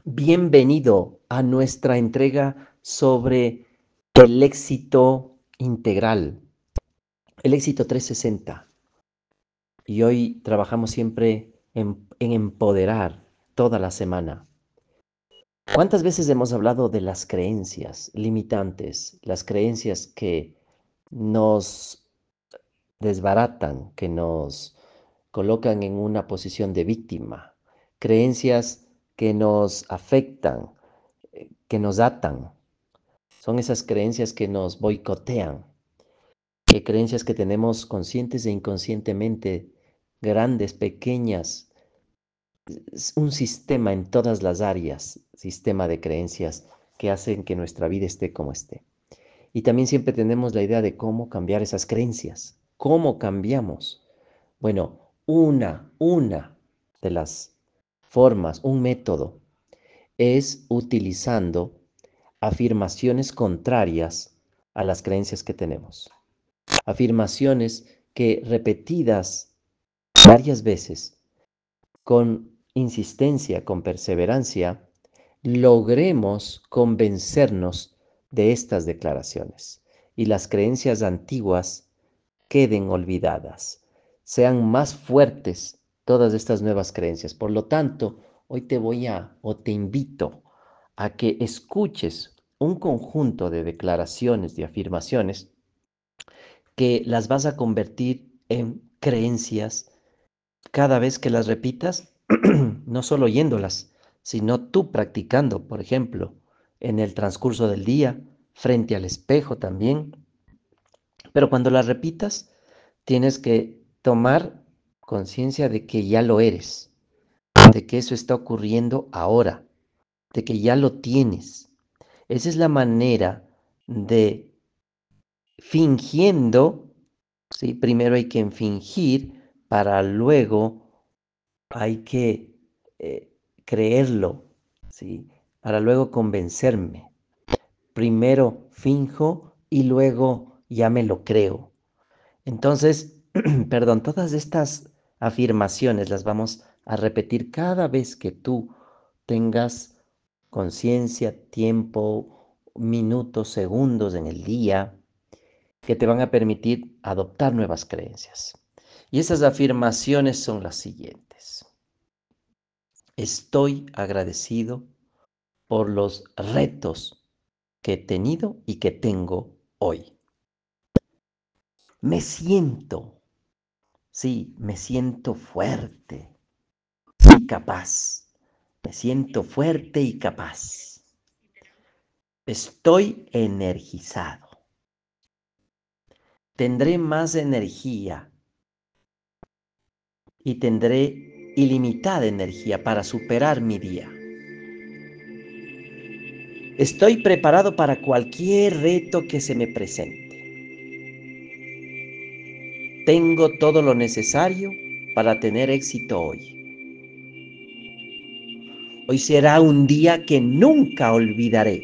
Bienvenido a nuestra entrega sobre el éxito integral, el éxito 360. Y hoy trabajamos siempre en empoderar toda la semana. ¿Cuántas veces hemos hablado de las creencias limitantes, las creencias que nos desbaratan, que nos colocan en una posición de víctima, creencias que nos afectan, que nos atan? Son esas creencias que nos boicotean, creencias que tenemos conscientes e inconscientemente, grandes, pequeñas, un sistema en todas las áreas, sistema de creencias que hacen que nuestra vida esté como esté. Y también siempre tenemos la idea de cómo cambiar esas creencias. ¿Cómo cambiamos? Bueno, una de las formas, un método, es utilizando afirmaciones contrarias a las creencias que tenemos. Afirmaciones que repetidas varias veces, con insistencia, con perseverancia, logremos convencernos de estas declaraciones y las creencias antiguas queden olvidadas, sean más fuertes todas estas nuevas creencias. Por lo tanto, hoy te invito a que escuches un conjunto de declaraciones, de afirmaciones, que las vas a convertir en creencias cada vez que las repitas, no solo oyéndolas, sino tú practicando, por ejemplo, en el transcurso del día, frente al espejo también. Pero cuando las repitas, tienes que tomar conciencia de que ya lo eres, de que eso está ocurriendo ahora, de que ya lo tienes. Esa es la manera de fingiendo, ¿sí? Primero hay que fingir para luego hay que creerlo, ¿sí? Para luego convencerme. Primero finjo y luego ya me lo creo. Entonces, perdón, todas estas afirmaciones las vamos a repetir cada vez que tú tengas conciencia, tiempo, minutos, segundos en el día, que te van a permitir adoptar nuevas creencias. Y esas afirmaciones son las siguientes. Estoy agradecido por los retos que he tenido y que tengo hoy. Me siento, sí, me siento fuerte y capaz. Me siento fuerte y capaz. Estoy energizado. Tendré más energía y tendré ilimitada energía para superar mi día. Estoy preparado para cualquier reto que se me presente. Tengo todo lo necesario para tener éxito hoy. Hoy será un día que nunca olvidaré.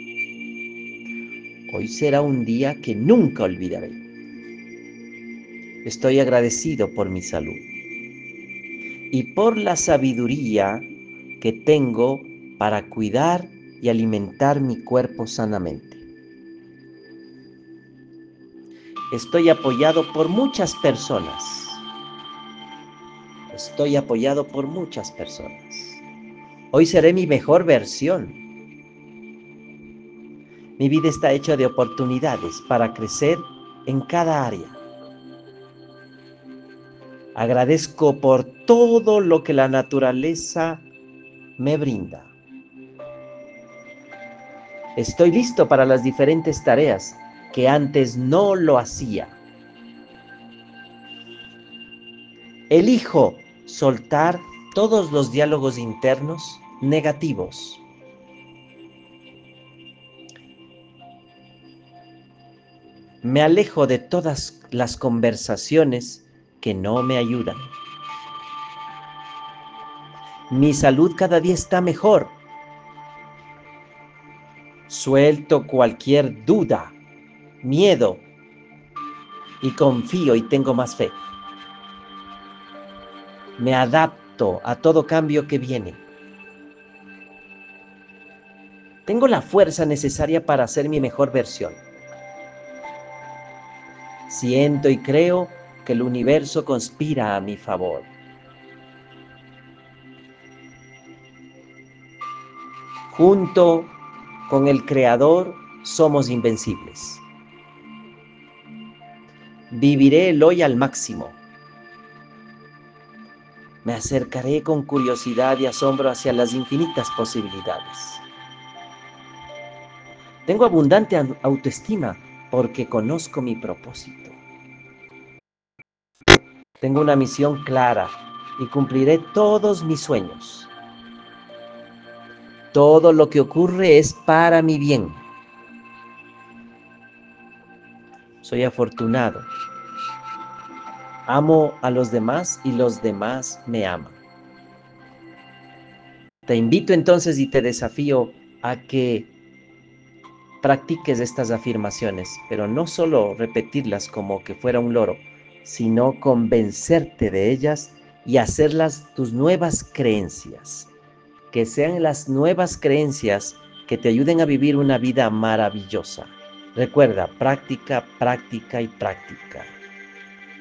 Hoy será un día que nunca olvidaré. Estoy agradecido por mi salud y por la sabiduría que tengo para cuidar y alimentar mi cuerpo sanamente. Estoy apoyado por muchas personas. Estoy apoyado por muchas personas. Hoy seré mi mejor versión. Mi vida está hecha de oportunidades para crecer en cada área. Agradezco por todo lo que la naturaleza me brinda. Estoy listo para las diferentes tareas que antes no lo hacía. Elijo soltar todos los diálogos internos negativos. Me alejo de todas las conversaciones que no me ayudan. Mi salud cada día está mejor. Suelto cualquier duda, miedo y confío y tengo más fe. Me adapto a todo cambio que viene. Tengo la fuerza necesaria para ser mi mejor versión. Siento y creo que el universo conspira a mi favor. Junto con el Creador somos invencibles. Viviré el hoy al máximo. Me acercaré con curiosidad y asombro hacia las infinitas posibilidades. Tengo abundante autoestima porque conozco mi propósito. Tengo una misión clara y cumpliré todos mis sueños. Todo lo que ocurre es para mi bien. Soy afortunado. Amo a los demás y los demás me aman. Te invito entonces y te desafío a que practiques estas afirmaciones, pero no solo repetirlas como que fuera un loro, sino convencerte de ellas y hacerlas tus nuevas creencias. Que sean las nuevas creencias que te ayuden a vivir una vida maravillosa. Recuerda, práctica, práctica y práctica.